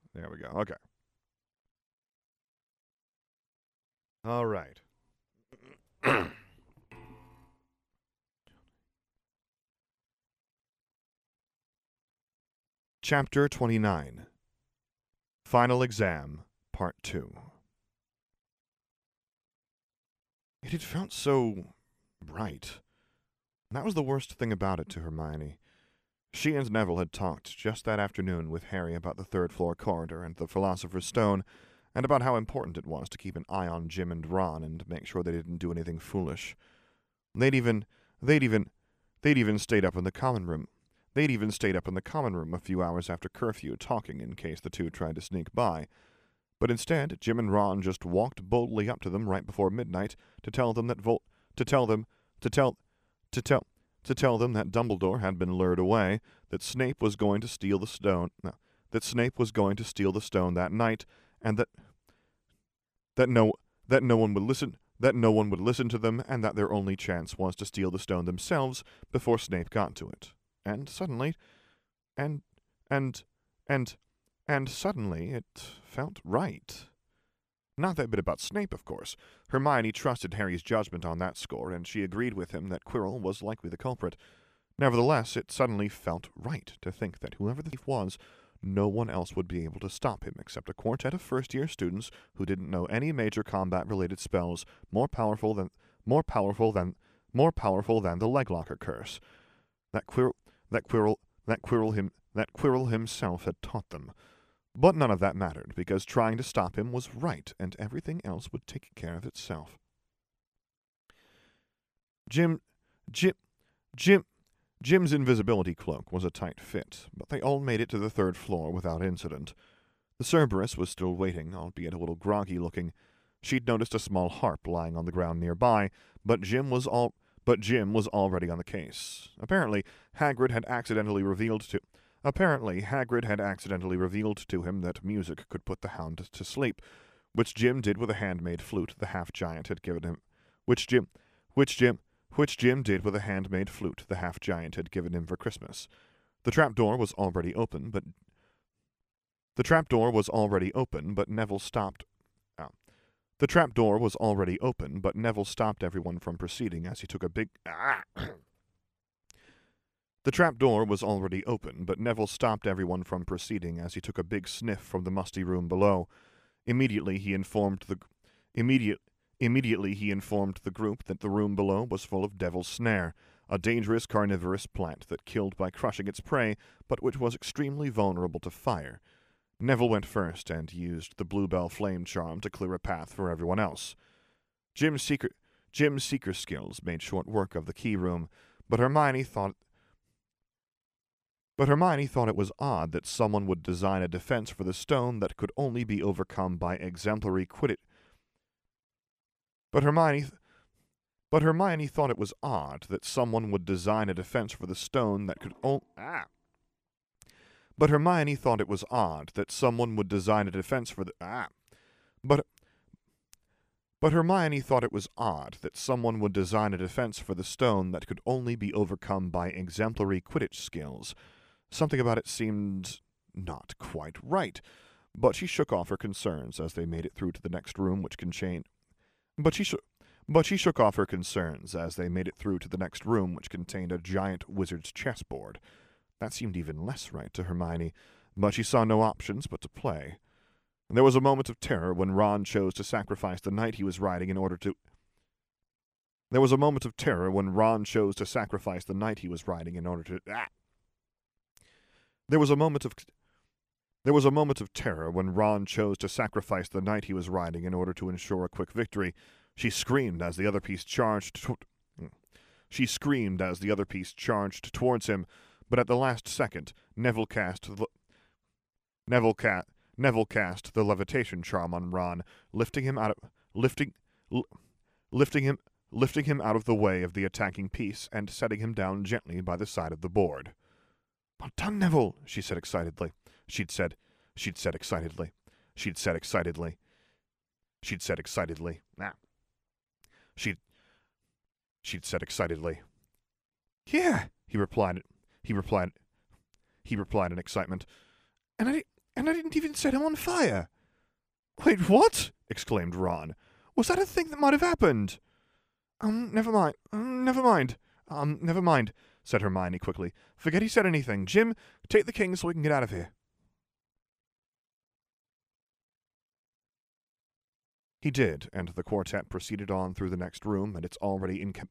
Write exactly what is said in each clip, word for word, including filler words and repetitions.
There we go. Okay. All right. Chapter twenty-nine. Final Exam, Part two. It had felt so right. That was the worst thing about it to Hermione. She and Neville had talked just that afternoon with Harry about the third floor corridor and the Philosopher's Stone, and about how important it was to keep an eye on Jim and Ron and make sure they didn't do anything foolish. They'd even, they'd even, they'd even stayed up in the common room. They'd even stayed up in the common room a few hours after curfew, talking in case the two tried to sneak by. But instead, Jim and Ron just walked boldly up to them right before midnight to tell them that Vol- to tell them, to tell, to tell, to tell them that Dumbledore had been lured away, that Snape was going to steal the stone, no, that Snape was going to steal the stone that night, and that that no that no one would listen that no one would listen to them, and that their only chance was to steal the stone themselves before Snape got to it. And suddenly, and and and and suddenly it felt right. Not that bit about Snape, of course. Hermione trusted Harry's judgment on that score, and she agreed with him that Quirrell was likely the culprit. Nevertheless, it suddenly felt right to think that whoever the thief was, no one else would be able to stop him except a quartet of first-year students who didn't know any major combat-related spells more powerful than more powerful than more powerful than the Leglocker curse. That Quirrell that Quirrell that Quirrell him that Quirrell himself had taught them. But none of that mattered, because trying to stop him was right, and everything else would take care of itself. Jim, Jim, Jim, Jim's invisibility cloak was a tight fit, but they all made it to the third floor without incident. The Cerberus was still waiting, albeit a little groggy-looking. She'd noticed a small harp lying on the ground nearby, but Jim was all but Jim was already on the case. Apparently, Hagrid had accidentally revealed to Apparently, Hagrid had accidentally revealed to him that music could put the hound to sleep, which Jim did with a handmade flute the half-giant had given him. Which Jim, which Jim, which Jim did with a handmade flute the half-giant had given him for Christmas. The trapdoor was already open, but the trapdoor was already open, but Neville stopped. Oh. The trapdoor was already open, but Neville stopped everyone from proceeding as he took a big. Ah! The trapdoor was already open, but Neville stopped everyone from proceeding as he took a big sniff from the musty room below. Immediately he informed the immediate immediately he informed the group that the room below was full of Devil's Snare, a dangerous carnivorous plant that killed by crushing its prey, but which was extremely vulnerable to fire. Neville went first and used the Bluebell flame charm to clear a path for everyone else. Jim's seeker Jim's seeker skills made short work of the key room, but Hermione thought But Hermione thought it was odd that someone would design a defense for the stone that could only be overcome by exemplary quidditch. But Hermione, th- but Hermione thought it was odd that someone would design a defense for the stone that could only. Ah. But Hermione thought it was odd that someone would design a defense for the. Ah. But. But Hermione thought it was odd that someone would design a defense for the stone that could only be overcome by exemplary Quidditch skills. Something about it seemed not quite right, but she shook off her concerns as they made it through to the next room, which contained. But she shook. But she shook off her concerns as they made it through to the next room, which contained a giant wizard's chessboard. That seemed even less right to Hermione, but she saw no options but to play. There was a moment of terror when Ron chose to sacrifice the knight he was riding in order to. There was a moment of terror when Ron chose to sacrifice the knight he was riding in order to. Ah! There was a moment of there was a moment of terror when Ron chose to sacrifice the knight he was riding in order to ensure a quick victory. She screamed as the other piece charged. To- she screamed as the other piece charged towards him, but at the last second, Neville cast the Neville cast Neville cast the levitation charm on Ron, lifting him out of lifting l- lifting him lifting him out of the way of the attacking piece and setting him down gently by the side of the board. "Well done, Neville," she said excitedly. She'd said, she'd said excitedly. She'd said excitedly. She'd said excitedly. Nah. She'd, she'd said excitedly. "Yeah," he replied. He replied. He replied in excitement. "And I, And I didn't even set him on fire. Wait, what? Exclaimed Ron. Was that a thing that might have happened? Um, never mind. Um, never mind. Um, never mind, said Hermione quickly. Forget he said anything. Jim, take the king so we can get out of here. He did, and the quartet proceeded on through the next room, and its already inca-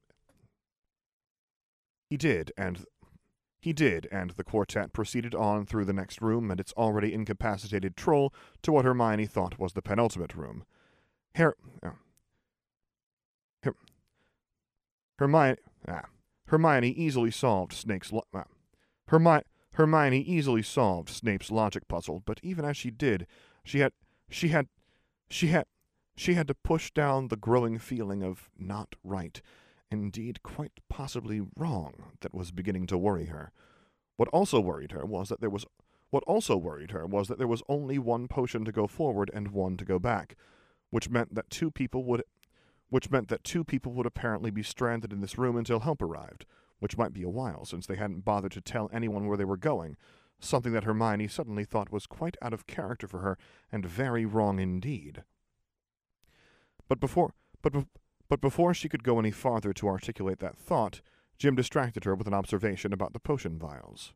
He did, and he did, and the quartet proceeded on through the next room, and its already incapacitated troll to what Hermione thought was the penultimate room. Her, uh, Her, Hermione, ah, Hermione easily solved Snape's lo- ah, Hermi- Hermione easily solved Snape's logic puzzle, but even as she did, she had, she had, she had. She had to push down the growing feeling of not right, indeed quite possibly wrong, that was beginning to worry her. What also worried her was that there was what also worried her was that there was only one potion to go forward and one to go back, which meant that two people would which meant that two people would apparently be stranded in this room until help arrived, which might be a while since they hadn't bothered to tell anyone where they were going, something that Hermione suddenly thought was quite out of character for her and very wrong indeed. But before, but, but before she could go any farther to articulate that thought, Jim distracted her with an observation about the potion vials.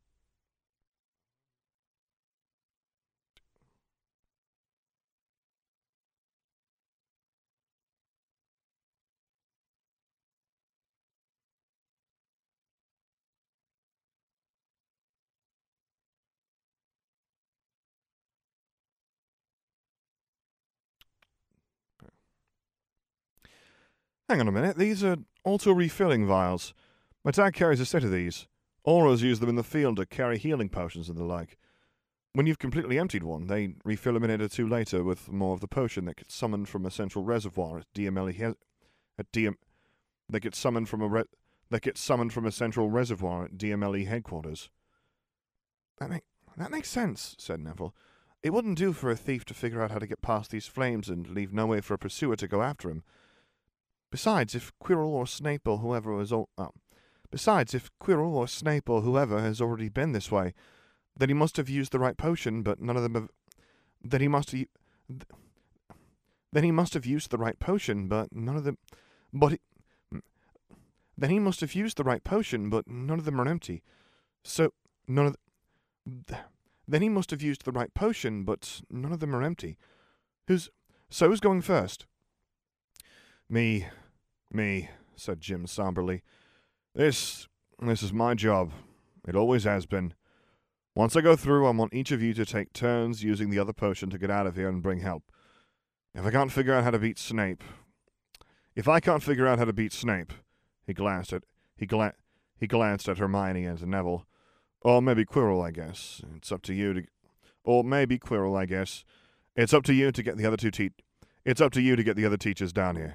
Hang on a minute, these are auto-refilling vials. My dad carries a set of these. Aurors use them in the field to carry healing potions and the like. When you've completely emptied one, they refill a minute or two later with more of the potion that gets summoned from a central reservoir at D M L E he- at D M that gets summoned from a re- that gets summoned from a central reservoir at D M L E headquarters. That make that makes sense, said Neville. It wouldn't do for a thief to figure out how to get past these flames and leave no way for a pursuer to go after him. Besides, if Quirrell or Snape or whoever has al- oh. Besides, if Quirrell or Snape or whoever has already been this way, then he must have used the right potion, but none of them have. Then he must have. Then he must have used the right potion, but none of them. But. He, then he must have used the right potion, but none of them are empty. So none of. The, then he must have used the right potion, but none of them are empty. Who's so? Who's going first? Me. Me, said Jim somberly. This, this is my job. It always has been. Once I go through, I want each of you to take turns using the other potion to get out of here and bring help. If I can't figure out how to beat Snape... If I can't figure out how to beat Snape... He glanced at... He, gla- he glanced at Hermione and Neville. Or maybe Quirrell, I guess. It's up to you to... Or maybe Quirrell, I guess. It's up to you to get the other two te- It's up to you to get the other teachers down here.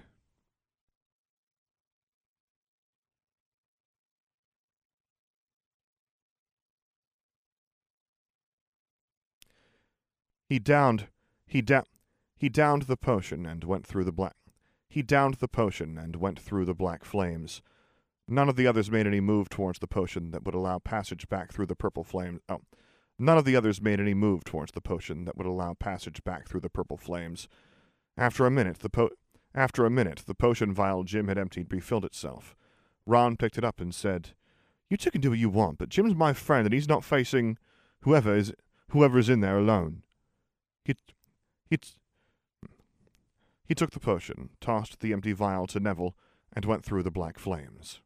He downed, he da- he downed the potion and went through the black. He downed the potion and went through the black flames. None of the others made any move towards the potion that would allow passage back through the purple flames. Oh, none of the others made any move towards the potion that would allow passage back through the purple flames. After a minute, the po- after a minute, the potion vial Jim had emptied refilled itself. Ron picked it up and said, "You two can do what you want, but Jim's my friend, and he's not facing whoever is whoever is in there alone." He, he, he took the potion, tossed the empty vial to Neville, and went through the black flames.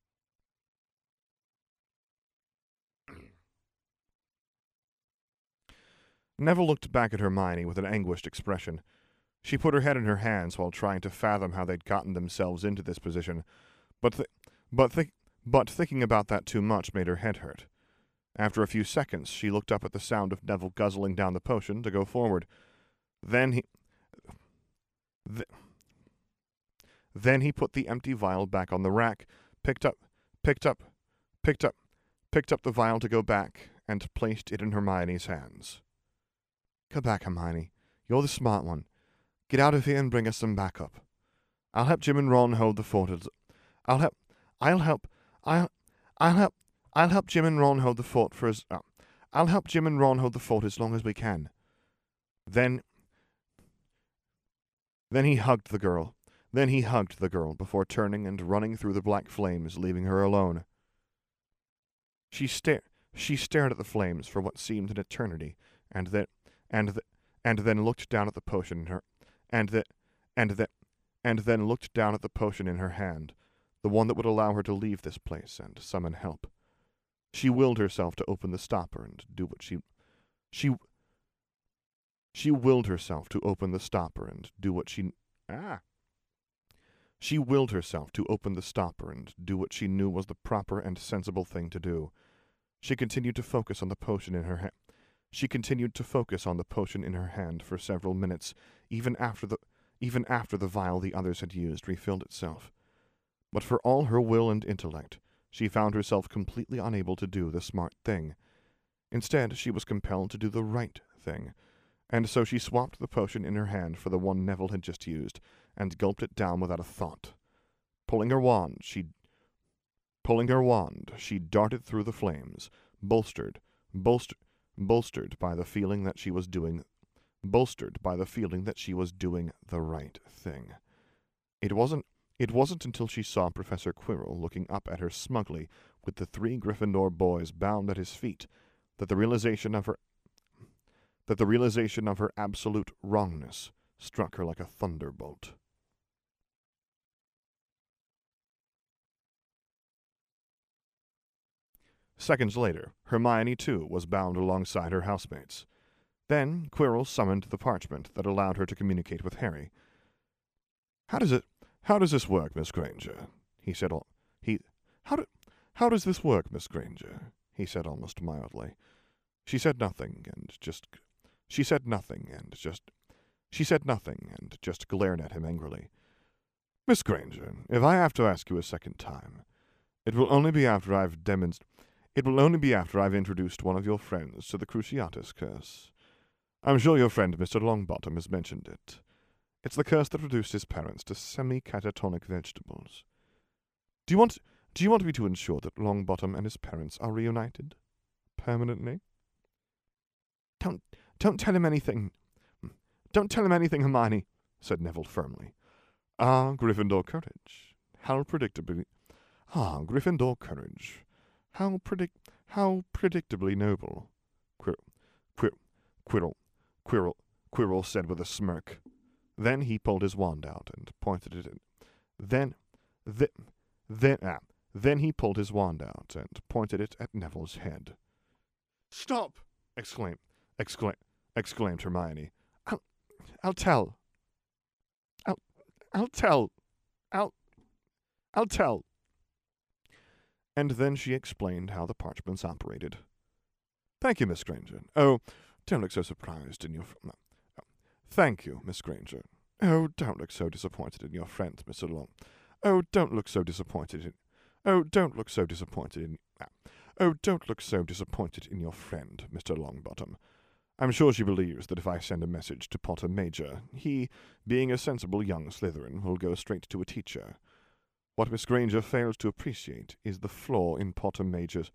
Neville looked back at Hermione with an anguished expression. She put her head in her hands while trying to fathom how they'd gotten themselves into this position, but th- but th- but thinking about that too much made her head hurt. After a few seconds, she looked up at the sound of Neville guzzling down the potion to go forward. Then he... Th- then he put the empty vial back on the rack, picked up, picked up, picked up, picked up the vial to go back, and placed it in Hermione's hands. Go back, Hermione. You're the smart one. Get out of here and bring us some backup. I'll help Jim and Ron hold the fort. I'll help... I'll help... I'll... I'll help... I'll help Jim and Ron hold the fort for as... Uh, I'll help Jim and Ron hold the fort as long as we can. Then, then he hugged the girl. Then he hugged the girl before turning and running through the black flames, leaving her alone. She stared. She stared at the flames for what seemed an eternity, and then, and th- and then looked down at the potion in her, and that, and that, and then looked down at the potion in her hand, the one that would allow her to leave this place and summon help. She willed herself to open the stopper and do what she, she. She willed herself to open the stopper and do what she, ah. She willed herself to open the stopper and do what she knew was the proper and sensible thing to do. She continued to focus on the potion in her hand. She continued to focus on the potion in her hand for several minutes, even after the even after the vial the others had used refilled itself. But for all her will and intellect, she found herself completely unable to do the smart thing. Instead, she was compelled to do the right thing, and so she swapped the potion in her hand for the one Neville had just used, and gulped it down without a thought. Pulling her wand, she Pulling her wand, she darted through the flames, bolstered, bolstered, bolstered by the feeling that she was doing, bolstered by the feeling that she was doing the right thing. It wasn't, it wasn't until she saw Professor Quirrell looking up at her smugly with the three Gryffindor boys bound at his feet that the realization of her, that the realization of her absolute wrongness struck her like a thunderbolt. Seconds later, Hermione, too, was bound alongside her housemates. Then Quirrell summoned the parchment that allowed her to communicate with Harry. How does it, how does this work, Miss Granger? He said, al- he, how do, how does this work, Miss Granger? He said almost mildly. She said nothing, and just, she said nothing, and just, she said nothing, and just glared at him angrily. Miss Granger, if I have to ask you a second time, it will only be after I've demonstrated, It will only be after I've introduced one of your friends to the Cruciatus curse. I'm sure your friend Mister Longbottom has mentioned it. It's the curse that reduced his parents to semi-catatonic vegetables. Do you want do you want me to ensure that Longbottom and his parents are reunited? Permanently? Don't don't tell him anything. Don't tell him anything, Hermione, said Neville firmly. Ah, Gryffindor courage. How predictably Ah, Gryffindor courage. How predict, how predictably noble, Quir, Quir, Quirrell, Quirrell, Quirrell said with a smirk. Then he pulled his wand out and pointed it in. Then, then, then, ah, then he pulled his wand out and pointed it at Neville's head. Stop! exclaimed, exclaimed, exclaimed Hermione. I'll, I'll tell. I'll, I'll tell. I'll, I'll tell. And then she explained how the parchments operated. Thank you, Miss Granger. Oh, don't look so surprised in your... Fr- Thank you, Miss Granger. Oh, don't look so disappointed in your friend, Mister Long. Oh, don't look so disappointed in... Oh, don't look so disappointed in... Oh, don't look so disappointed in your friend, Mister Longbottom. I'm sure she believes that if I send a message to Potter Major, he, being a sensible young Slytherin, will go straight to a teacher. What Miss Granger fails to appreciate is the flaw in Potter Major's...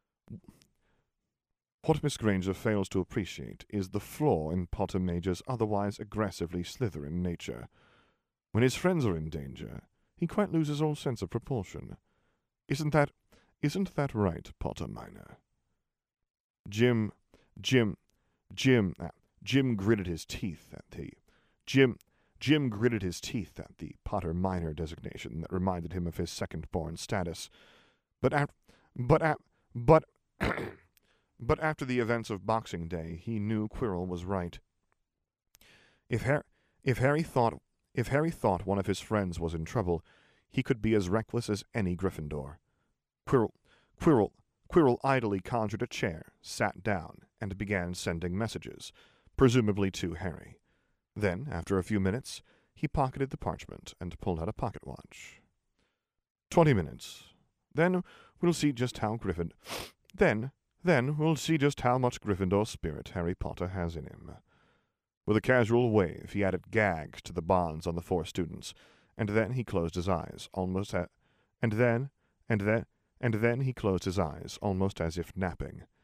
What Miss Granger fails to appreciate is the flaw in Potter Major's otherwise aggressively Slytherin nature. When his friends are in danger, he quite loses all sense of proportion. Isn't that... isn't that right, Potter Minor? Jim... Jim... Jim... Uh, Jim gritted his teeth at the... Jim... Jim gritted his teeth at the Potter Minor designation that reminded him of his second-born status. But at, but at, but, but after the events of Boxing Day, he knew Quirrell was right. If, Har- if Harry thought, if Harry thought one of his friends was in trouble, he could be as reckless as any Gryffindor. Quirrell, Quirrell, Quirrell idly conjured a chair, sat down, and began sending messages, presumably to Harry. Then, after a few minutes, he pocketed the parchment and pulled out a pocket watch. Twenty minutes. Then we'll see just how Gryffindor... Then, then we'll see just how much Gryffindor spirit Harry Potter has in him. With a casual wave, he added gags to the bonds on the four students, and then he closed his eyes, almost at... And then, and then, and then he closed his eyes, almost as if napping.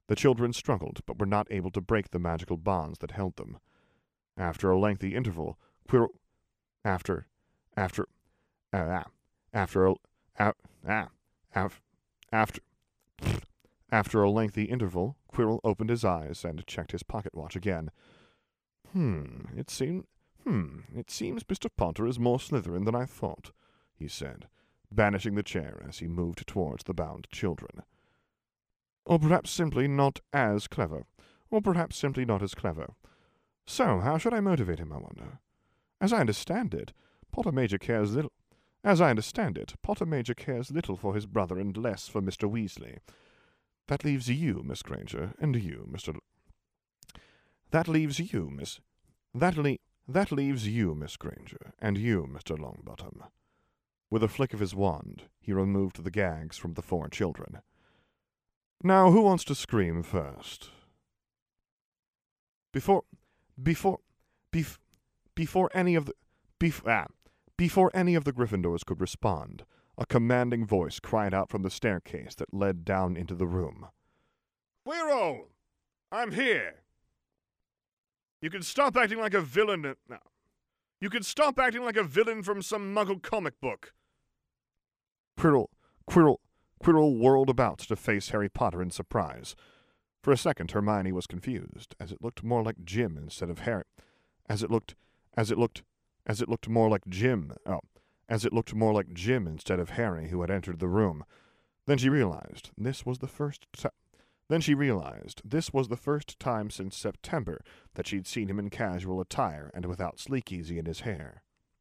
The children struggled, but were not able to break the magical bonds that held them. After a lengthy interval, Quirrell... After... After... Uh, after a... Uh, ah, af, after... After a lengthy interval, Quirrell opened his eyes and checked his pocket watch again. Hmm, it seemed... Hmm, it seems Mister Potter is more Slytherin than I thought, he said, banishing the chair as he moved towards the bound children. Or perhaps simply not as clever. Or perhaps simply not as clever. So, how should I motivate him, I wonder? As I understand it, Potter Major cares little... As I understand it, Potter Major cares little for his brother and less for Mister Weasley. That leaves you, Miss Granger, and you, Mister L That leaves you, Miss... That le... That leaves you, Miss Granger, and you, Mister Longbottom. With a flick of his wand, he removed the gags from the four children. Now, who wants to scream first? Before... Before... Bef... Before any of the... Bef... Ah... Before any of the Gryffindors could respond, a commanding voice cried out from the staircase that led down into the room. Quirrell! I'm here! You can stop acting like a villain now. You can stop acting like a villain from some Muggle comic book. Quirrell, Quirrell, Quirrell whirled about to face Harry Potter in surprise. For a second, Hermione was confused, as it looked more like Jim instead of Harry. As it looked, as it looked, as it looked more like Jim. Oh, as it looked more like Jim instead of Harry, who had entered the room. Then she realized this was the first time. Then she realized this was the first time since September that she'd seen him in casual attire and without Sleekeasy in his hair.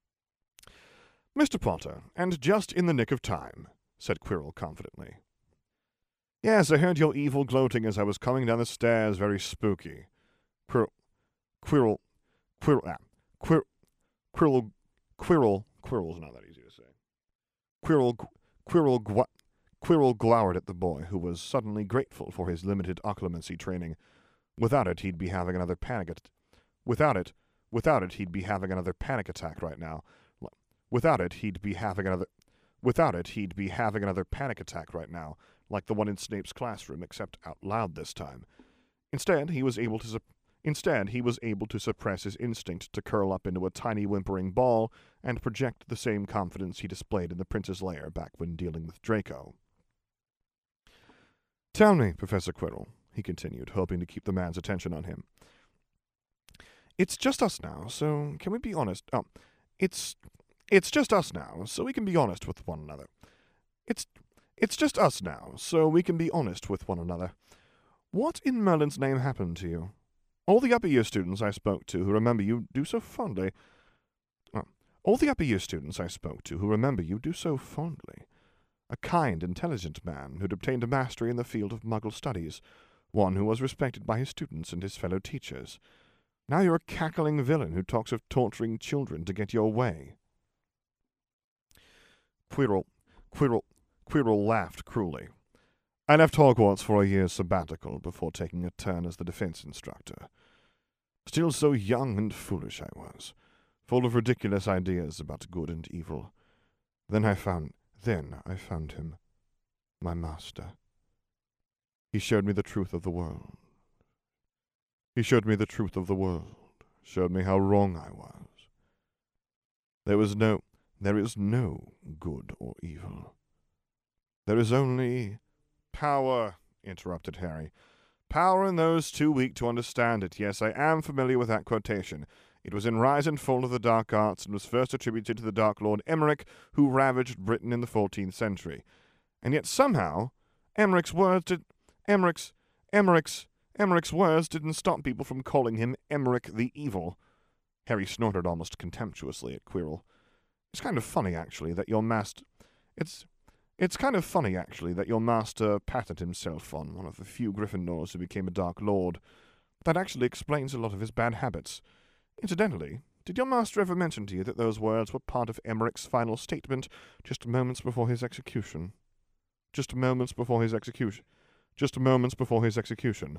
Mister Potter, and just in the nick of time, said Quirrell confidently. Yes, I heard your evil gloating as I was coming down the stairs, very spooky. Quirrell, Quirrell, Quirrell, ah, Quir, Quirrell, Quirrell, Quirrell's not that easy to say. Quirrell, Quirrell, Quirrell, Quirrell glowered at the boy, who was suddenly grateful for his limited occlumency training. Without it, he'd be having another panic attack. Without it, without it, he'd be having another panic attack right now. Without it, he'd be having another... Without it, he'd be having another panic attack right now, like the one in Snape's classroom, except out loud this time. Instead, he was able to... Su- Instead, he was able to suppress his instinct to curl up into a tiny whimpering ball and project the same confidence he displayed in the prince's lair back when dealing with Draco. Tell me, Professor Quirrell, he continued, hoping to keep the man's attention on him. It's just us now, so can we be honest? Oh, it's it's just us now, so we can be honest with one another. It's it's just us now, so we can be honest with one another. What in Merlin's name happened to you? All the upper year students I spoke to who remember you do so fondly. Oh, all the upper year students I spoke to who remember you do so fondly. A kind, intelligent man who'd obtained a mastery in the field of Muggle studies, one who was respected by his students and his fellow teachers. Now you're a cackling villain who talks of torturing children to get your way. Quirrell, Quirrell, Quirrell laughed cruelly. I left Hogwarts for a year's sabbatical before taking a turn as the defense instructor. Still so young and foolish I was, full of ridiculous ideas about good and evil. Then I found... Then I found him, my master. He showed me the truth of the world. He showed me the truth of the world, showed me how wrong I was. There was no, there is no good or evil. There is only power, interrupted Harry. Power in those too weak to understand it. Yes, I am familiar with that quotation. It was in Rise and Fall of the Dark Arts and was first attributed to the Dark Lord Emeric, who ravaged Britain in the fourteenth century. And yet somehow, Emeric's words did... Emeric's... Emeric's... Emeric's words didn't stop people from calling him Emeric the Evil. Harry snorted almost contemptuously at Quirrell. It's kind of funny, actually, that your master... It's... It's kind of funny, actually, that your master patted himself on one of the few Gryffindors who became a Dark Lord. That actually explains a lot of his bad habits. Incidentally, did your master ever mention to you that those words were part of Emeric's final statement just moments before his execution? Just moments before his execution. Just moments before his execution.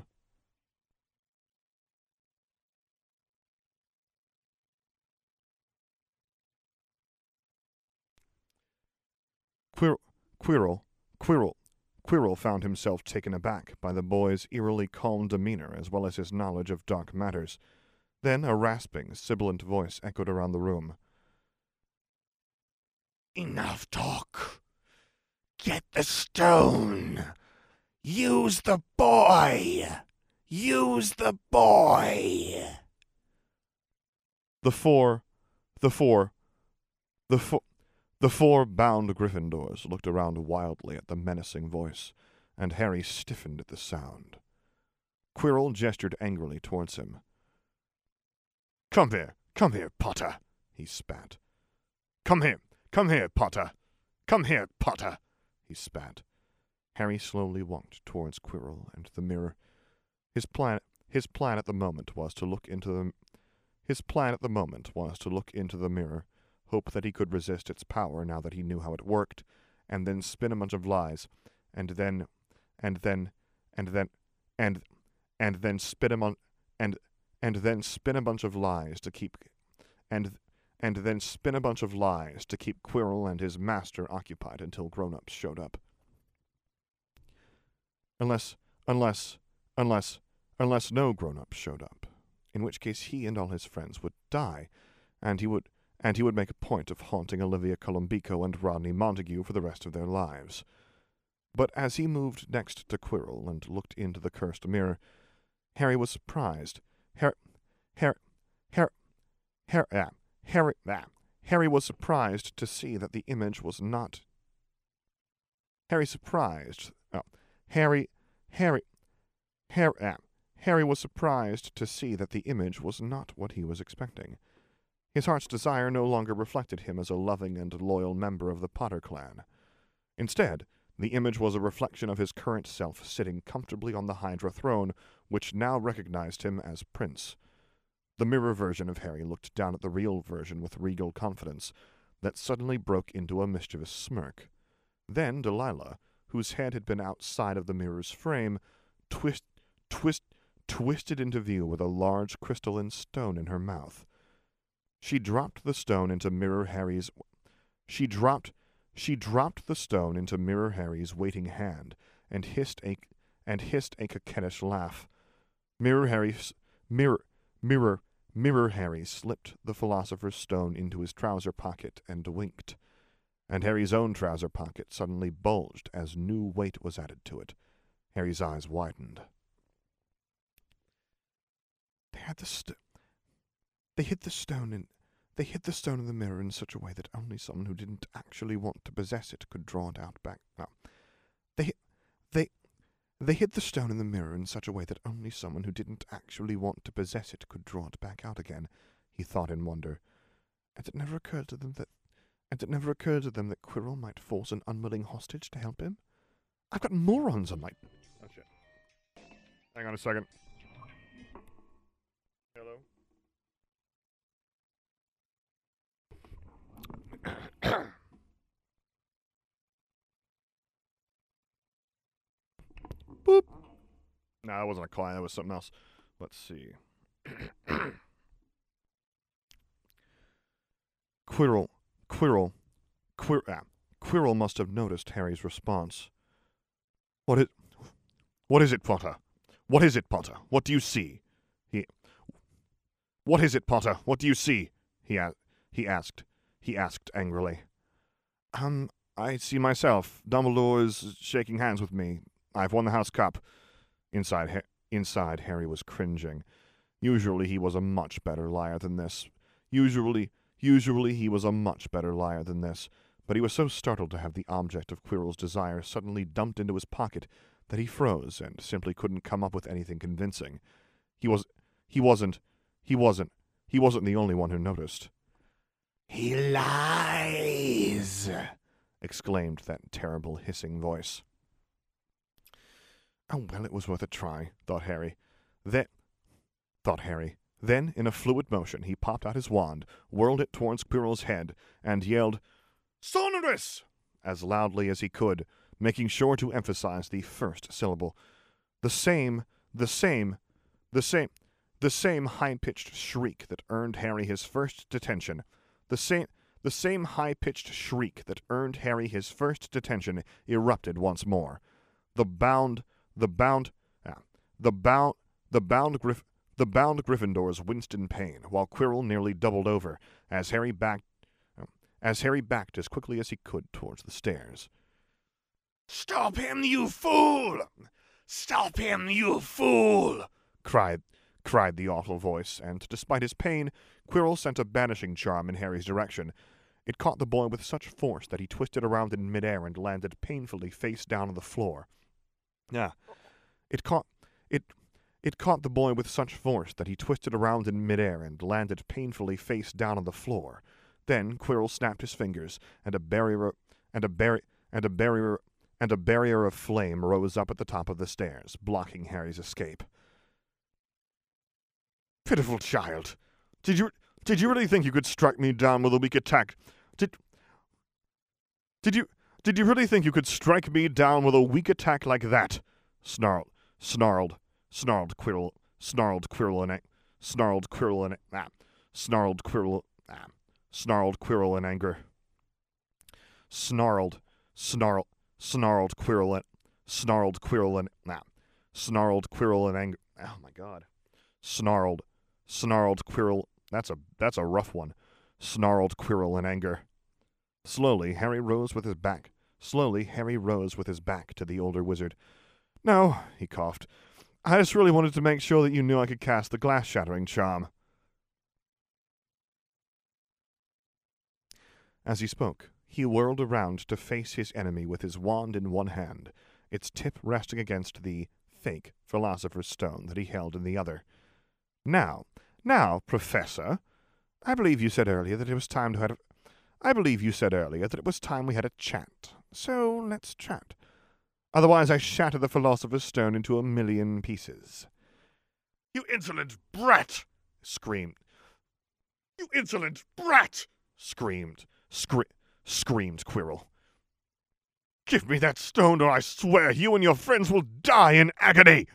Quir- Quirrell, Quirrell, Quirrell found himself taken aback by the boy's eerily calm demeanor as well as his knowledge of dark matters. Then a rasping, sibilant voice echoed around the room. "Enough talk. Get the stone. Use the boy. Use the boy." The four, the four, the four, the four bound Gryffindors looked around wildly at the menacing voice, and Harry stiffened at the sound. Quirrell gestured angrily towards him. "Come here, come here, Potter," he spat. "Come here, come here, Potter. Come here, Potter," he spat. Harry slowly walked towards Quirrell and the mirror. His plan, his plan at the moment was to look into the, his plan at the moment was to look into the mirror, hope that he could resist its power now that he knew how it worked, and then spin a bunch of lies, and then, and then, and then, and, and then spin a mon- and, and then spin a bunch of lies to keep, and, and then spin a bunch of lies to keep Quirrell and his master occupied until grown-ups showed up. Unless, unless, unless, unless no grown-ups showed up, in which case he and all his friends would die, and he would, and he would make a point of haunting Olivia Columbico and Rodney Montague for the rest of their lives. But as he moved next to Quirrell and looked into the cursed mirror, Harry was surprised. Harry, Harry, Harry, Harry, ah, Harry, ah, Harry was surprised to see that the image was not. Harry surprised. Oh, Harry, Harry, Harry, ah, Harry was surprised to see that the image was not what he was expecting. His heart's desire no longer reflected him as a loving and loyal member of the Potter clan. Instead, the image was a reflection of his current self sitting comfortably on the Hydra throne, which now recognized him as Prince. The mirror version of Harry looked down at the real version with regal confidence that suddenly broke into a mischievous smirk. Then Delilah, whose head had been outside of the mirror's frame, twist, twist, twisted into view with a large crystalline stone in her mouth. She dropped the stone into Mirror Harry's... She dropped... She dropped the stone into Mirror Harry's waiting hand, and hissed a... and hissed a coquettish laugh. Mirror Harry's... Mirror... Mirror... Mirror Harry slipped the Philosopher's Stone into his trouser pocket and winked. And Harry's own trouser pocket suddenly bulged as new weight was added to it. Harry's eyes widened. They had the st- They hid the stone in... They hid the stone in the mirror in such a way that only someone who didn't actually want to possess it could draw it out back. No. They... They... They hid the stone in the mirror in such a way that only someone who didn't actually want to possess it could draw it back out again, he thought in wonder. And it never occurred to them that... And it never occurred to them that Quirrell might force an unwilling hostage to help him? I've got morons on my... Oh, shit. Hang on a second. Hello? Boop. No, that wasn't a client. That was something else. Let's see. Quirrell, Quirrell, Quir ah, Quirrell must have noticed Harry's response. What is, what is it, Potter? What is it, Potter? What do you see? He. What is it, Potter? What do you see? He a he asked. He asked angrily. Um, I see myself. Dumbledore is shaking hands with me. I've won the House Cup. Inside, ha inside, Harry was cringing. Usually he was a much better liar than this. Usually, usually he was a much better liar than this. But he was so startled to have the object of Quirrell's desire suddenly dumped into his pocket that he froze and simply couldn't come up with anything convincing. He was, he wasn't, he wasn't, he wasn't the only one who noticed. He lies! Exclaimed that terrible hissing voice. Oh, well, it was worth a try, thought Harry. Then, thought Harry. Then, in a fluid motion, he popped out his wand, whirled it towards Quirrell's head, and yelled, "Sonorous!" as loudly as he could, making sure to emphasize the first syllable. The same, the same, the same, the same high-pitched shriek that earned Harry his first detention. The same, the same high-pitched shriek that earned Harry his first detention erupted once more. The bound, the bound, ah, the bound, the bound Griff, the bound Gryffindors winced in pain, while Quirrell nearly doubled over as Harry backed, as Harry backed as quickly as he could towards the stairs. "Stop him, you fool! Stop him, you fool!" cried, cried the awful voice, and despite his pain, Quirrell sent a banishing charm in Harry's direction. It caught the boy with such force that he twisted around in midair and landed painfully face down on the floor. Ah, it caught, it, it caught the boy with such force that he twisted around in midair and landed painfully face down on the floor. Then Quirrell snapped his fingers, and a barrier, and a barrier, and a barrier, and a barrier of flame rose up at the top of the stairs, blocking Harry's escape. "Pitiful child! Did you, did you really think you could strike me down with a weak attack? Did, did you, did you really think you could strike me down with a weak attack like that?" Snarled, snarled, snarled Quirrell, snarled Quirrell in, snarled Quirrell in, ah, snarled Quirrell, ah, snarled Quirrell in anger. Snarled, snarled, snarled Quirrell in, snarled Quirrell in, ah, snarled Quirrell in anger. Oh my God. Snarled, snarled Quirrell. That's a, that's a rough one. Snarled Quirrell in anger. Slowly, Harry rose with his back. Slowly, Harry rose with his back to the older wizard. "No," he coughed. "I just really wanted to make sure that you knew I could cast the glass-shattering charm." As he spoke, he whirled around to face his enemy with his wand in one hand, its tip resting against the fake Philosopher's Stone that he held in the other. Now, now, Professor, I believe you said earlier that it was time to have... I believe you said earlier that it was time we had a chat. So let's chat. Otherwise I shatter the Philosopher's Stone into a million pieces." "You insolent brat!" screamed. "You insolent brat!" screamed, scre- screamed Quirrell. "Give me that stone, or I swear you and your friends will die in agony!"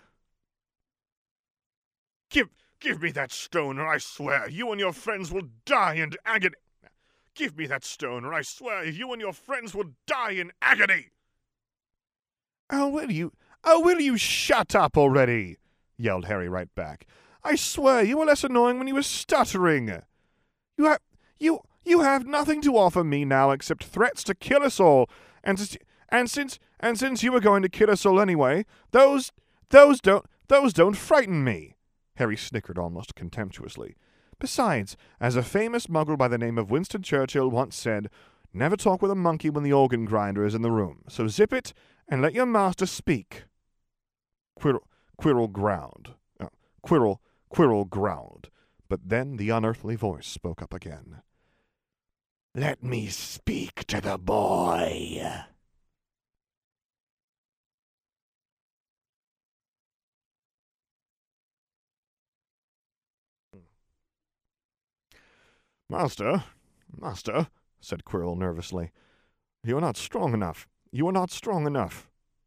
Give, give me that stone, or I swear you and your friends will die in agony. Give me that stone, or I swear you and your friends will die in agony. "Oh, will you, oh, will you shut up already?" yelled Harry right back. "I swear you were less annoying when you were stuttering. You have, you, you have nothing to offer me now except threats to kill us all, and, and since, and since you were going to kill us all anyway, those, those don't, those don't frighten me." Harry snickered almost contemptuously. "Besides, as a famous muggle by the name of Winston Churchill once said, never talk with a monkey when the organ grinder is in the room, so zip it and let your master speak." Quirrell, Quirrell growled. Uh, Quirrell, Quirrell growled. But then the unearthly voice spoke up again. "Let me speak to the boy." "Master, Master," said Quirrell nervously, "you are not strong enough. You are not strong enough."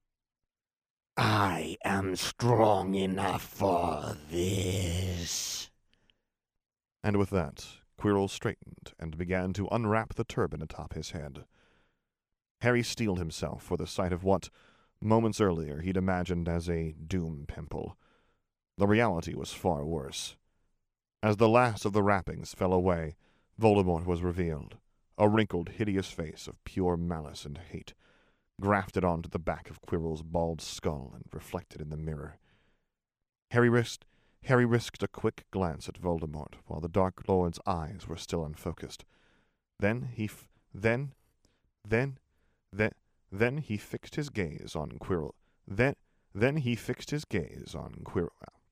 "I am strong enough for this." And with that, Quirrell straightened and began to unwrap the turban atop his head. Harry steeled himself for the sight of what, moments earlier, he'd imagined as a doom pimple. The reality was far worse. As the last of the wrappings fell away, Voldemort was revealed, a wrinkled, hideous face of pure malice and hate, grafted onto the back of Quirrell's bald skull and reflected in the mirror. Harry risked, Harry risked a quick glance at Voldemort while the Dark Lord's eyes were still unfocused. Then he, f- then, then, then, then he fixed his gaze on Quirrell. Then, then he fixed his gaze on Quirrell.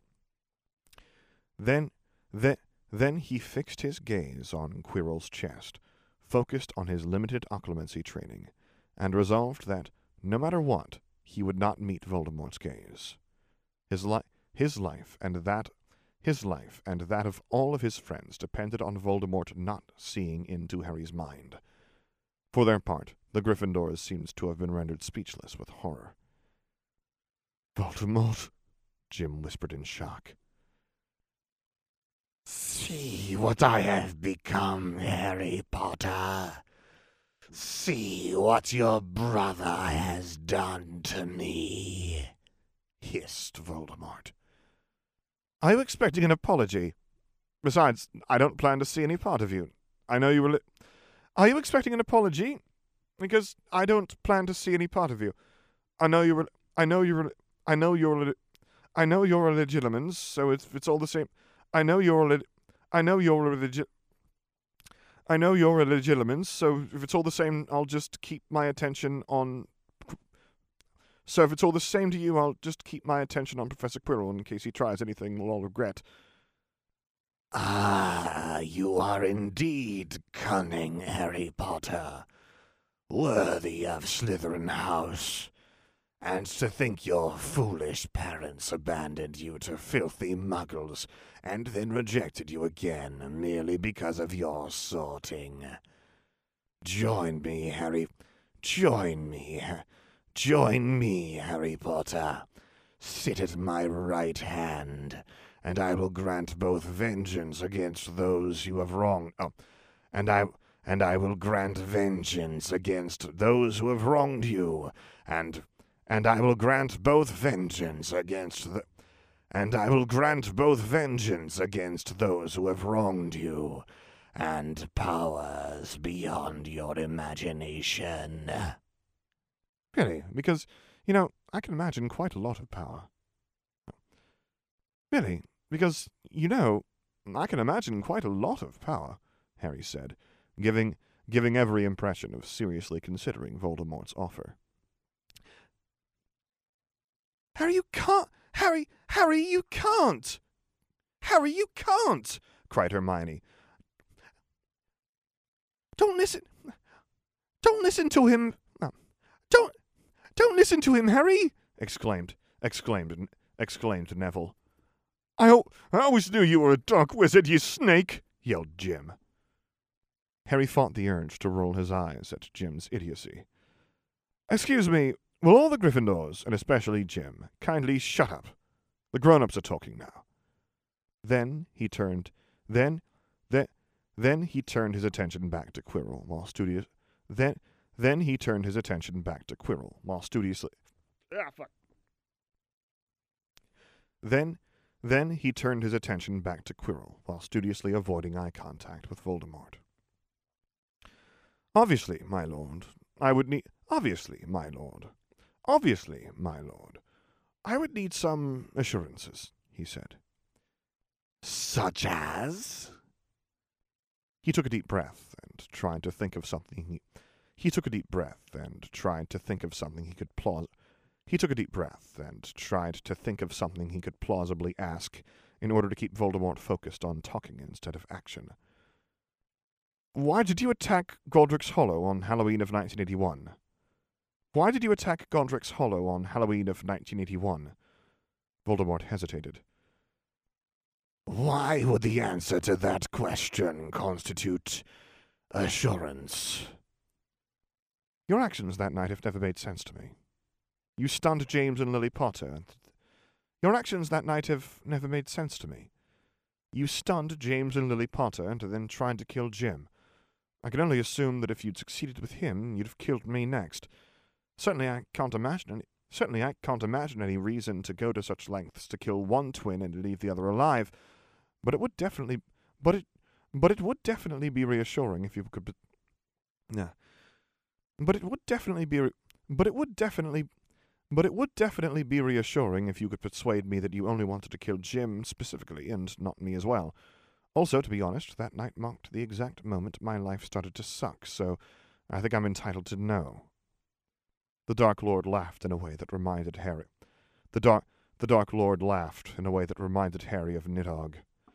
Then, then, then he fixed his gaze on Quirrell's chest, focused on his limited occlumency training, and resolved that, no matter what, he would not meet Voldemort's gaze. His, li- his life and that his life and that of all of his friends depended on Voldemort not seeing into Harry's mind. For their part, the Gryffindors seemed to have been rendered speechless with horror. "Voldemort," Jim whispered in shock. "See what I have become, Harry Potter. See what your brother has done to me, hissed Voldemort. Are you expecting an apology? Besides, I don't plan to see any part of you. I know you were... Li- Are you expecting an apology? Because I don't plan to see any part of you. I know you were... I know you were... I know you're... I know you're a legilimens, so it's it's all the same. I know you're a... Leg- I know you're a legit... I know you're a legilimens, so if it's all the same, I'll just keep my attention on... So if it's all the same to you, I'll just keep my attention on Professor Quirrell in case he tries anything we'll all regret. Ah, you are indeed cunning, Harry Potter. Worthy of Slytherin House. And to think your foolish parents abandoned you to filthy muggles and then rejected you again merely because of your sorting. Join me, Harry. Join me. Join me, Harry Potter. Sit at my right hand, and I will grant both vengeance against those you have wronged. Oh, and I and I will grant vengeance against those who have wronged you, and and I will grant both vengeance against the and I will grant both vengeance against those who have wronged you, and powers beyond your imagination. Really? Because, you know, I can imagine quite a lot of power. Really? Because, you know, I can imagine quite a lot of power, Harry said, giving giving every impression of seriously considering Voldemort's offer. Harry, you can't! Harry! Harry, you can't! Harry, you can't! Cried Hermione. Don't listen! Don't listen to him! Don't! Don't listen to him, Harry! exclaimed, exclaimed, exclaimed Neville. I, I always knew you were a dark wizard, you snake! Yelled Jim. Harry fought the urge to roll his eyes at Jim's idiocy. Excuse me, will all the Gryffindors, and especially Jim, kindly shut up? The grown-ups are talking now. Then he turned, then, then, then he turned his attention back to Quirrell, while studious, then, then he turned his attention back to Quirrell, while studiously, ah, fuck. Then, then he turned his attention back to Quirrell, while studiously avoiding eye contact with Voldemort. Obviously, my lord, I would need, obviously, my lord, obviously, my lord, I would need some assurances, he said. Such as? He took a deep breath and tried to think of something he, he took a deep breath and tried to think of something he could plaus, he took a deep breath and tried to think of something he could plausibly ask in order to keep Voldemort focused on talking instead of action. Why did you attack Godric's Hollow on Halloween of nineteen eighty-one? Why did you attack Godric's Hollow on Halloween of nineteen eighty-one? Voldemort hesitated. Why would the answer to that question constitute assurance? Your actions that night have never made sense to me. You stunned James and Lily Potter. Your actions that night have never made sense to me. You stunned James and Lily Potter and then tried to kill Jim. I can only assume that if you'd succeeded with him, you'd have killed me next. Certainly I can't imagine any, certainly I can't imagine any reason to go to such lengths to kill one twin and leave the other alive. But it would definitely, but it, but it would definitely be reassuring if you could. Be, nah. But it would definitely be, but it would definitely, but it would definitely be reassuring if you could persuade me that you only wanted to kill Jim specifically and not me as well. Also, to be honest, that night marked the exact moment my life started to suck, so I think I'm entitled to know. The Dark Lord laughed in a way that reminded Harry. The Dark, the Dark Lord laughed in a way that reminded Harry of Nidhogg.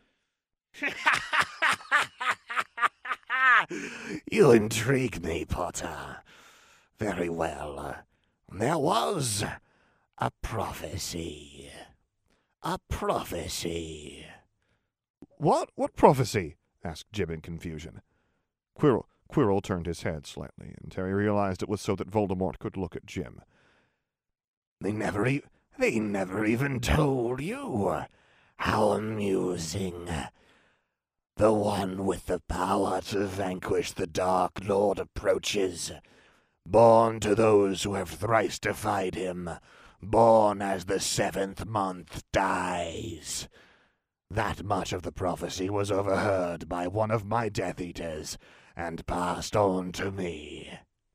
You intrigue me, Potter. Very well. There was a prophecy. A prophecy. What? What prophecy? Asked Jim in confusion. Quirrell, Quirrell turned his head slightly, and Harry realized it was so that Voldemort could look at Jim. They never e- they never even told you. How amusing. The one with the power to vanquish the Dark Lord approaches. Born to those who have thrice defied him, born as the seventh month dies. That much of the prophecy was overheard by one of my Death Eaters, and passed on to me.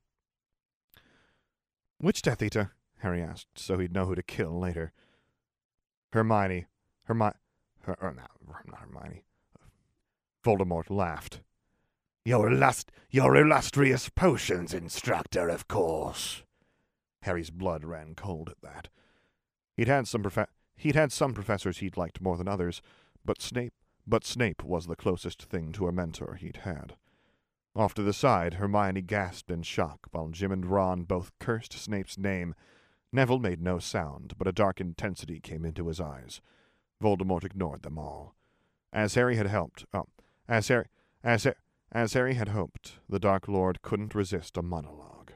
Which Death Eater? Harry asked, so he'd know who to kill later. Hermione. Hermione. Her, or not, not Hermione. Voldemort laughed. Your, illust- your illustrious potions instructor, of course. Harry's blood ran cold at that. He'd had some prof- he'd had some professors he'd liked more than others, but Snape but Snape was the closest thing to a mentor he'd had. Off to the side, Hermione gasped in shock, while Jim and Ron both cursed Snape's name. Neville made no sound, but a dark intensity came into his eyes. Voldemort ignored them all. As Harry had helped, oh, as Harry, as, as Harry had hoped, the Dark Lord couldn't resist a monologue.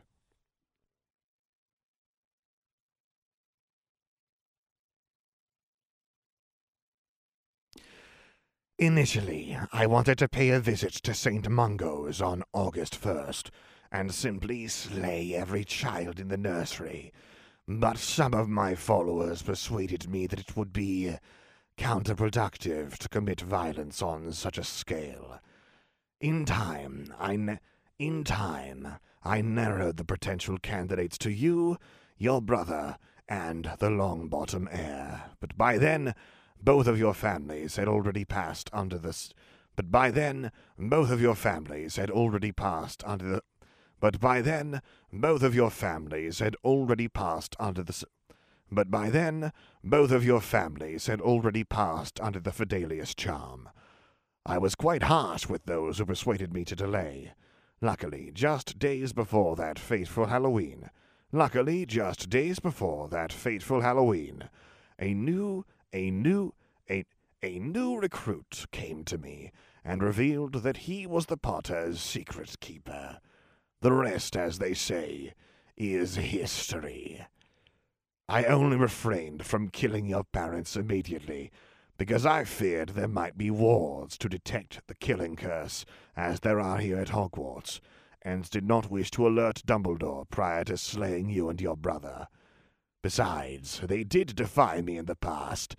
Initially, I wanted to pay a visit to Saint Mungo's on August first, and simply slay every child in the nursery. But some of my followers persuaded me that it would be counterproductive to commit violence on such a scale. In time, I na- in time, I narrowed the potential candidates to you, your brother, and the Longbottom heir. But by then, both of your families had already passed under the... S- but by then, both of your families had already passed under the... But by then, both of your families had already passed under the... S- But by then, both of your families had already passed under the Fidelius charm. I was quite harsh with those who persuaded me to delay. Luckily, just days before that fateful Halloween, luckily, just days before that fateful Halloween, a new, a new, a, a new recruit came to me and revealed that he was the Potter's secret keeper. The rest, as they say, is history. I only refrained from killing your parents immediately, because I feared there might be wards to detect the killing curse, as there are here at Hogwarts, and did not wish to alert Dumbledore prior to slaying you and your brother. Besides, they did defy me in the past,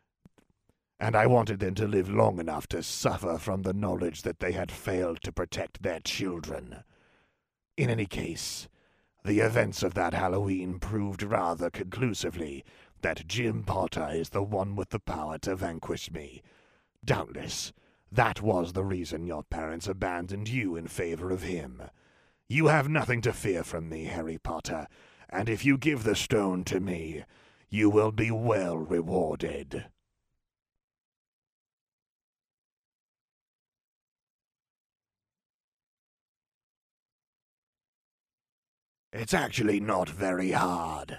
and I wanted them to live long enough to suffer from the knowledge that they had failed to protect their children. In any case, the events of that Halloween proved rather conclusively that Jim Potter is the one with the power to vanquish me. Doubtless, that was the reason your parents abandoned you in favor of him. You have nothing to fear from me, Harry Potter, and if you give the stone to me, you will be well rewarded. It's actually not very hard.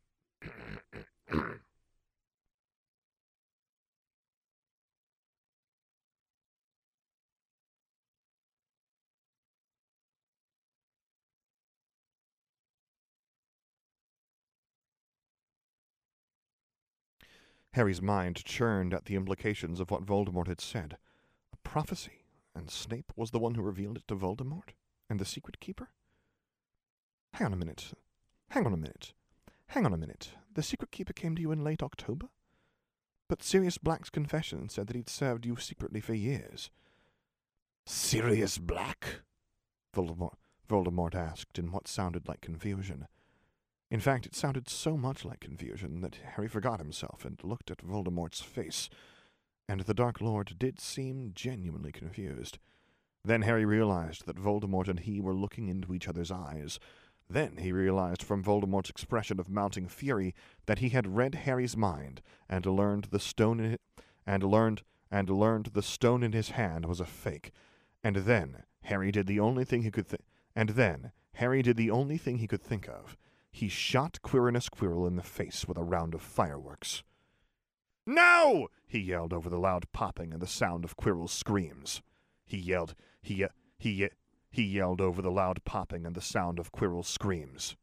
Harry's mind churned at the implications of what Voldemort had said. A prophecy, and Snape was the one who revealed it to Voldemort? And the Secret Keeper? Hang on a minute. Hang on a minute. Hang on a minute. The Secret Keeper came to you in late October? But Sirius Black's confession said that he'd served you secretly for years. Sirius Black? Voldemort, Voldemort asked in what sounded like confusion. In fact, it sounded so much like confusion that Harry forgot himself and looked at Voldemort's face, and the Dark Lord did seem genuinely confused. Then Harry realized that Voldemort and he were looking into each other's eyes. Then he realized from Voldemort's expression of mounting fury that he had read Harry's mind and learned the stone in it, and learned and learned the stone in his hand was a fake. And then Harry did the only thing he could th- and then Harry did the only thing he could think of. He shot Quirinus Quirrell in the face with a round of fireworks. "No!" he yelled over the loud popping and the sound of Quirrell's screams. He yelled, he, ye- he, ye- he yelled over the loud popping and the sound of Quirrell's screams.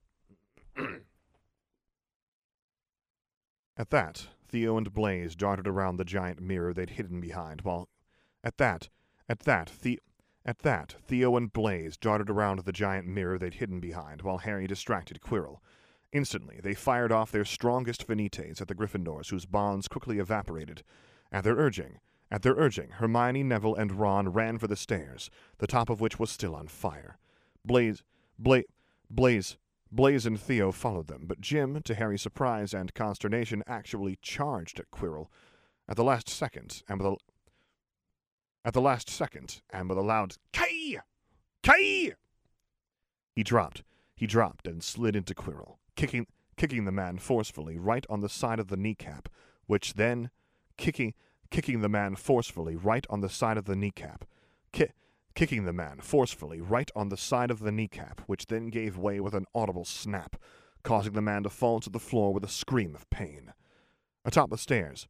At that, Theo and Blaise darted around the giant mirror they'd hidden behind, while, at that, At that, the At that, Theo and Blaze darted around the giant mirror they'd hidden behind, while Harry distracted Quirrell. Instantly, they fired off their strongest vanites at the Gryffindors, whose bonds quickly evaporated. At their urging, at their urging, Hermione, Neville, and Ron ran for the stairs, the top of which was still on fire. Blaze, Blaze, Blaze, Blaze and Theo followed them, but Jim, to Harry's surprise and consternation, actually charged at Quirrell. At the last second, and with a At the last second, and with a loud "Kay! Kay!" he dropped, he dropped and slid into Quirrell, kicking, kicking the man forcefully right on the side of the kneecap, which then, kicking, kicking the man forcefully right on the side of the kneecap, ki- kicking the man forcefully right on the side of the kneecap, which then gave way with an audible snap, causing the man to fall to the floor with a scream of pain. Atop the stairs,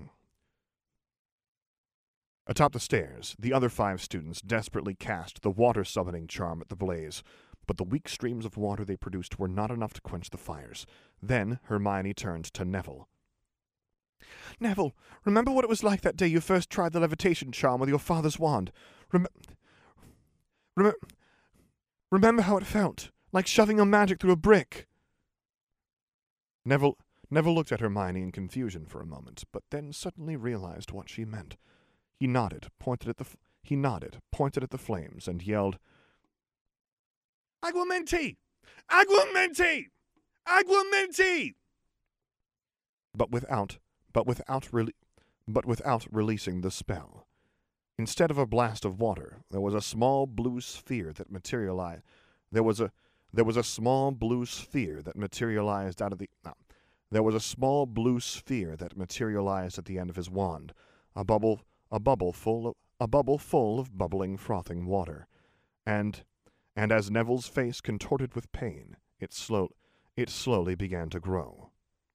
Atop the stairs, the other five students desperately cast the water-summoning charm at the blaze, but the weak streams of water they produced were not enough to quench the fires. Then Hermione turned to Neville. "Neville, remember what it was like that day you first tried the levitation charm with your father's wand? Rem- rem- remember how it felt, like shoving your magic through a brick?" Neville, Neville looked at Hermione in confusion for a moment, but then suddenly realized what she meant. He nodded, pointed at the f- he nodded, pointed at the flames, and yelled, "Aguamenti! Aguamenti! Aguamenti!" But without, but without, re- but without releasing the spell. Instead of a blast of water, there was a small blue sphere that materialized. There was a, there was a small blue sphere that materialized out of the. No, there was a small blue sphere that materialized at the end of his wand, a bubble. A bubble full of a bubble full of bubbling, frothing water, and and as Neville's face contorted with pain, it slow it slowly began to grow.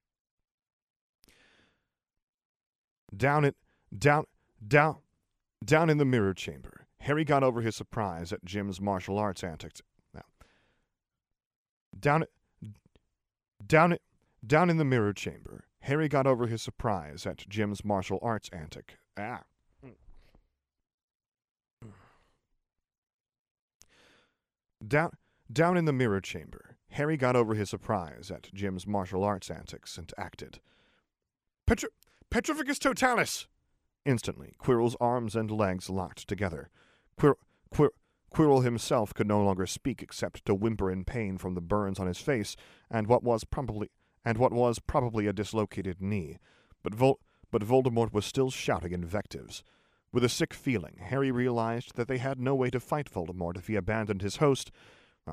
Down it down down down in the mirror chamber, Harry got over his surprise at Jim's martial arts antics. Now, down it down it down in the mirror chamber, Harry got over his surprise at Jim's martial arts antic. Ah. Down, down in the mirror chamber, Harry got over his surprise at Jim's martial arts antics and acted. Petri- Petrificus totalis! Instantly, Quirrell's arms and legs locked together. Quir- Quir- Quirrell himself could no longer speak except to whimper in pain from the burns on his face and what was probably and what was probably a dislocated knee. But Vol- but Voldemort was still shouting invectives. With a sick feeling, Harry realized that they had no way to fight Voldemort if he abandoned his host. Uh,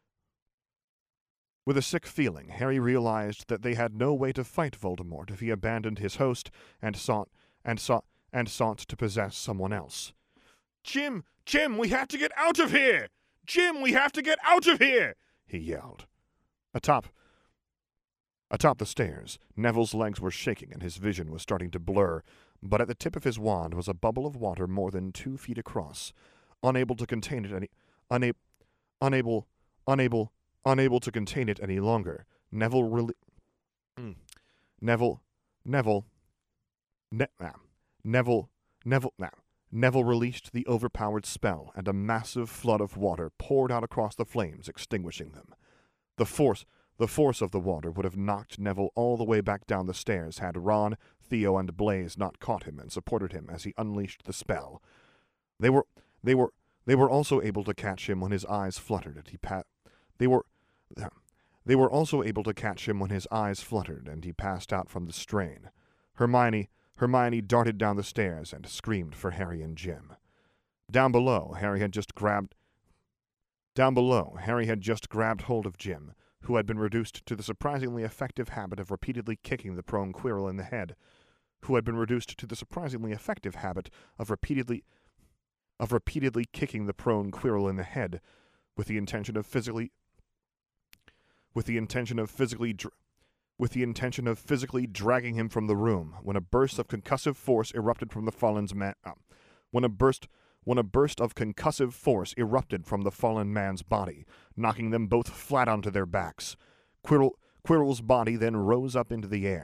with a sick feeling, Harry realized that they had no way to fight Voldemort if he abandoned his host and sought and sought and sought to possess someone else. "Jim, Jim, we have to get out of here! Jim, we have to get out of here!" he yelled. Atop Atop the stairs, Neville's legs were shaking and his vision was starting to blur, but at the tip of his wand was a bubble of water more than two feet across. Unable to contain it any, una- unable, unable, unable to contain it any longer, Neville really, mm, Neville, Neville, ne- nah, Neville, Neville, nah, Neville released the overpowered spell, and a massive flood of water poured out across the flames, extinguishing them. The force. The force of the water would have knocked Neville all the way back down the stairs had Ron, Theo, and Blaze not caught him and supported him as he unleashed the spell. They were, they were, they were also able to catch him when his eyes fluttered and he pa- They were, they were also able to catch him when his eyes fluttered and he passed out from the strain. Hermione, Hermione darted down the stairs and screamed for Harry and Jim. Down below, Harry had just grabbed. Down below, Harry had just grabbed hold of Jim, who had been reduced to the surprisingly effective habit of repeatedly kicking the prone Quirrell in the head, who had been reduced to the surprisingly effective habit of repeatedly of repeatedly kicking the prone Quirrell in the head, with the intention of physically with the intention of physically dr- with the intention of physically dragging him from the room, when a burst of concussive force erupted from the fallen's man uh, when a burst when a burst of concussive force erupted from the fallen man's body, knocking them both flat onto their backs. Quirrell, Quirrell's body then rose up into the air,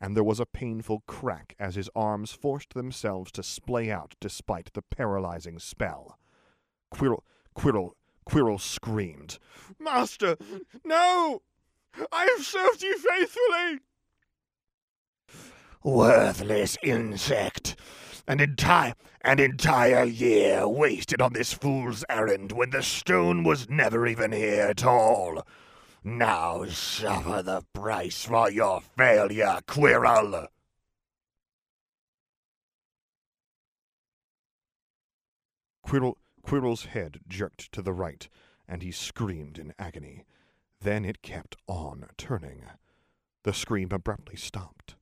and there was a painful crack as his arms forced themselves to splay out despite the paralyzing spell. Quirrell, Quirrell, Quirrell screamed, "Master, no! I have served you faithfully!" "Worthless insect! An entire, an entire year wasted on this fool's errand when the stone was never even here at all. Now suffer the price for your failure, Quirrell!" Quirrell, Quirrell's head jerked to the right, and he screamed in agony. Then it kept on turning. The scream abruptly stopped,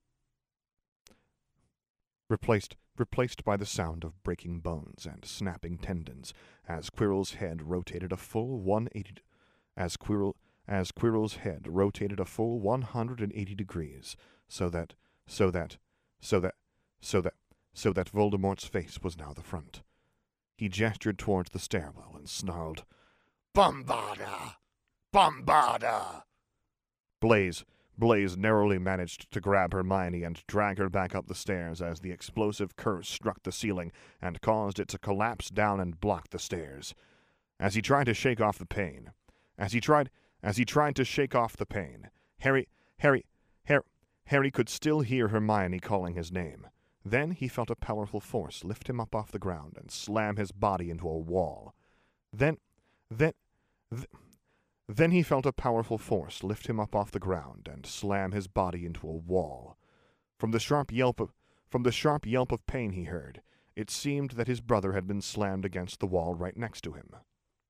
replaced replaced by the sound of breaking bones and snapping tendons, as Quirrell's head rotated a full one eighty as Quirrell as Quirrell's head rotated a full one hundred eighty degrees, so that so that so that so that so that Voldemort's face was now the front. He gestured towards the stairwell and snarled, "Bombarda! Bombarda!" Blaise Blaise narrowly managed to grab Hermione and drag her back up the stairs as the explosive curse struck the ceiling and caused it to collapse down and block the stairs. As he tried to shake off the pain, as he tried, as he tried to shake off the pain, Harry, Harry, Harry, Harry could still hear Hermione calling his name. Then he felt a powerful force lift him up off the ground and slam his body into a wall. Then, then, th- Then he felt a powerful force lift him up off the ground and slam his body into a wall. From the sharp yelp of, from the sharp yelp of pain he heard, it seemed that his brother had been slammed against the wall right next to him.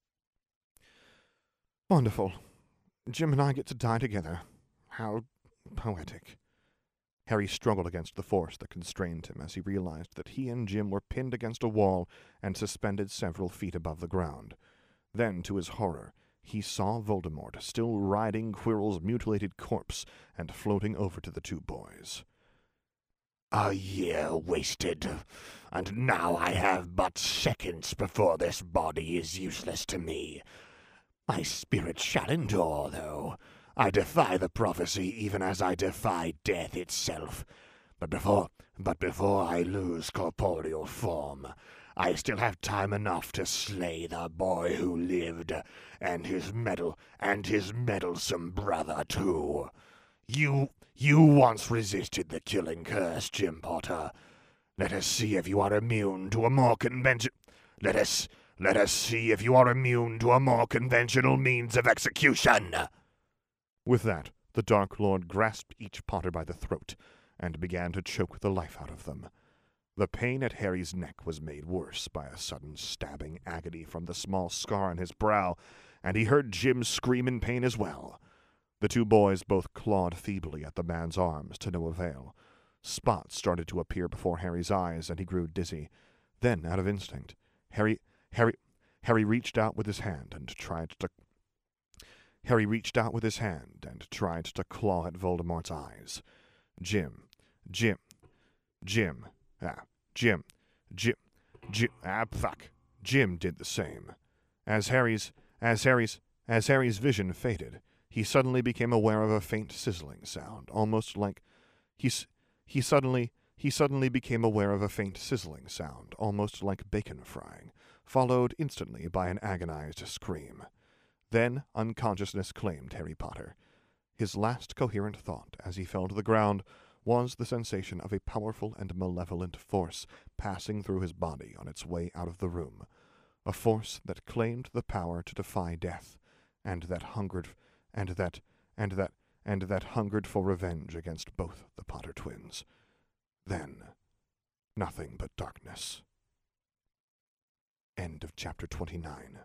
"Wonderful. Jim and I get to die together. How poetic." Harry struggled against the force that constrained him as he realized that he and Jim were pinned against a wall and suspended several feet above the ground. Then, to his horror, he saw Voldemort still riding Quirrell's mutilated corpse and floating over to the two boys. "A year wasted, and now I have but seconds before this body is useless to me. My spirit shall endure, though. I defy the prophecy even as I defy death itself. But before, but before I lose corporeal form, I still have time enough to slay the boy who lived, and his meddle, and his meddlesome brother, too. You, you once resisted the killing curse, Jim Potter. Let us see if you are immune to a more conventional... Let us, let us see if you are immune to a more conventional means of execution." With that, the Dark Lord grasped each Potter by the throat and began to choke the life out of them. The pain at Harry's neck was made worse by a sudden stabbing agony from the small scar on his brow, and he heard Jim scream in pain as well. The two boys both clawed feebly at the man's arms to no avail. Spots started to appear before Harry's eyes, and he grew dizzy. Then, out of instinct, Harry, Harry, Harry reached out with his hand and tried to... Harry reached out with his hand and tried to claw at Voldemort's eyes. Jim, Jim, Jim... Ah, Jim, Jim, Jim, ah, fuck. Jim did the same. As Harry's, as Harry's, as Harry's vision faded, he suddenly became aware of a faint sizzling sound, almost like, he, he suddenly, he suddenly became aware of a faint sizzling sound, almost like bacon frying, followed instantly by an agonized scream. Then unconsciousness claimed Harry Potter. His last coherent thought, as he fell to the ground, was the sensation of a powerful and malevolent force passing through his body on its way out of the room, a force that claimed the power to defy death, and that hungered, and that, and that, and that hungered for revenge against both the Potter twins. Then, nothing but darkness. End of chapter twenty-nine.